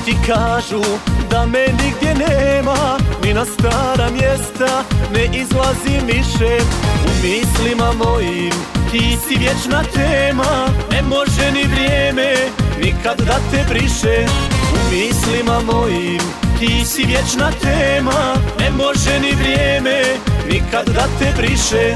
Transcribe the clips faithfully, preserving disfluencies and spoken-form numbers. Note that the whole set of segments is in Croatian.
ti kažu da me nigdje nema, ni na stara mjesta ne izlazim više. U mislima mojim ti si vječna tema, ne može ni vrijeme nikad da te briše. U mislima mojim ti si vječna tema, ne može ni vrijeme nikad da te briše.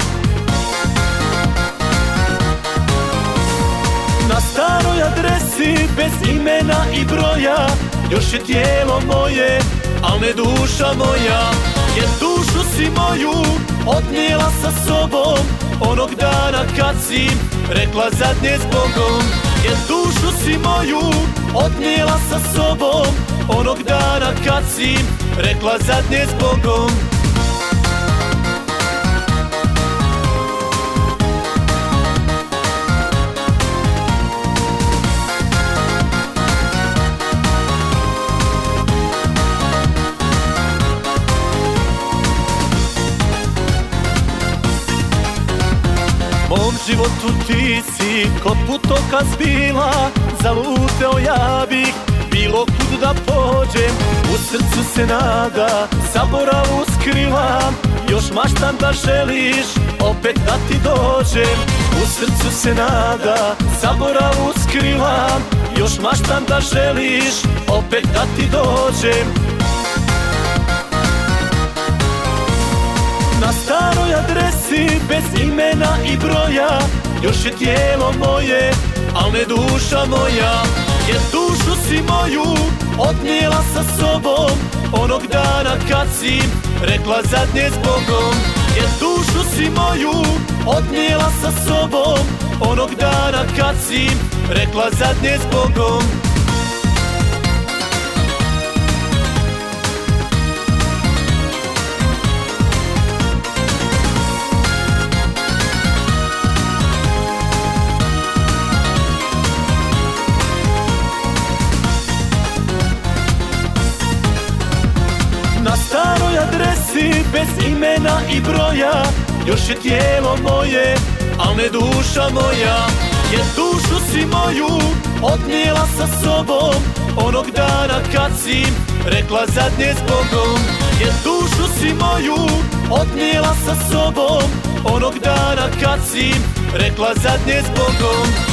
Na staroj adresi bez imena i broja još je tijelo moje, al ne duša moja. Jer dušu si moju odnijela sa sobom onog dana kad si rekla zadnje s Bogom. Jer dušu si moju odnijela sa sobom onog dana kad si rekla zadnje s Bogom. Mom životu ti si ko putokaz bila, zaluteo ja bih bilo kud da pođem. U srcu se nada zaboravu skrila, još maštam da želiš opet da ti dođem. U srcu se nada zaboravu skrila, još maštam da želiš opet da ti dođem. Na staroj adresi bez imena i broja još je tijelo moje, al ne duša moja. Jer dušu si moju odnijela sa sobom onog dana kad si rekla zadnje s Bogom. Jer dušu si moju odnijela sa sobom onog dana kad si rekla zadnje s Bogom. Na staroj adresi bez imena i broja još je tijelo moje, al ne duša moja. Jer dušu si moju odnijela sa sobom onog dana kad si rekla zadnje s Bogom. Jer dušu si moju odnijela sa sobom onog dana kad si rekla zadnje s Bogom.